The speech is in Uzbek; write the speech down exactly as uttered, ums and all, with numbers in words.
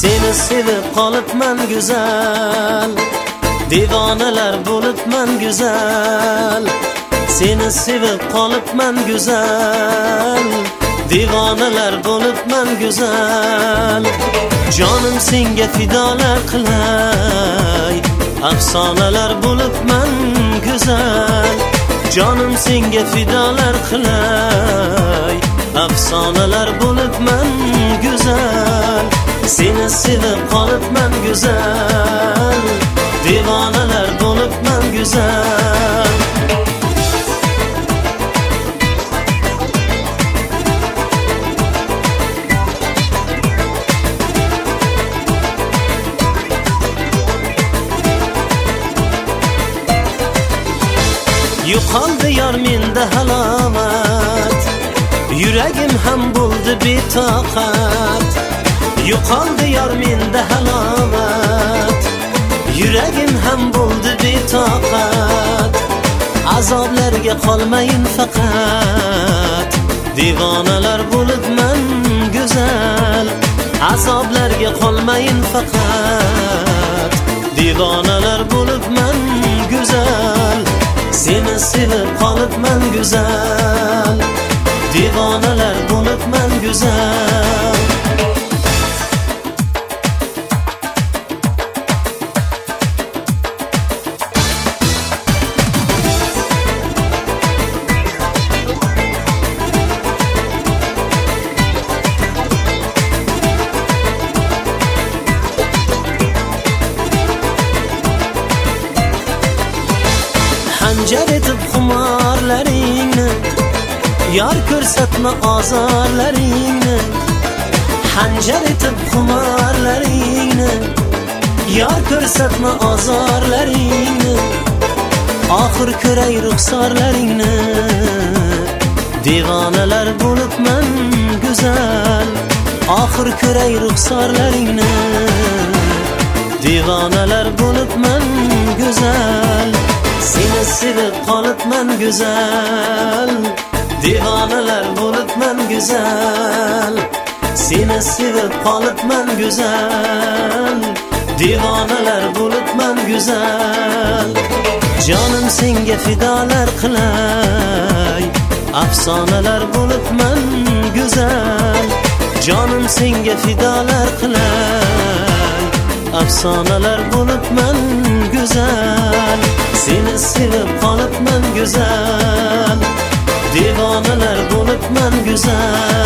Seni sevib qolibman go'zal, devonalar bo'libman go'zal. Seni sevib qolibman go'zal, devonalar bo'libman go'zal. Jonim senga fidolar qilay, afsonalar bo'libman go'zal. Jonim senga fidolar qilay, afsonalar bo'libman go'zal. Seni sevib qolibman go'zal, devonalar bo'libman go'zal. Yo'qoldi yor menda halomat, yuragim ham bo'ldi betoqat. Yo'qoldi yor menda halomat, yuragim ham bo'ldi betoqat. Azoblarga qolmayin faqat, devonalar bo'libman go'zal. Azoblarga qolmayin faqat, devonalar bo'libman go'zal. Seni sevib qolibman go'zal, devonalar bo'libman go'zal. Hanjar etib xumorlaringni, yor ko'rsatma ozorlaringni. Hanjar etib xumorlaringni, yor ko'rsatma ozorlaringni. Oxir ko'ray ruxsorlaringni, devonalar bo'libman go'zal. Oxir ko'ray ruxsorlaringni, devonalar bo'libman go'zal. Seni sevib qolibman go'zal, devonalar bo'libman go'zal. Seni sevib qolibman go'zal, devonalar bo'libman go'zal. Jonim senga fidolar qilay, afsonalar bo'libman go'zal. Jonim senga fidolar qilay, afsonalar bo'libman go'zal. Seni sevib qolibman go'zal, devonalar bo'libman go'zal.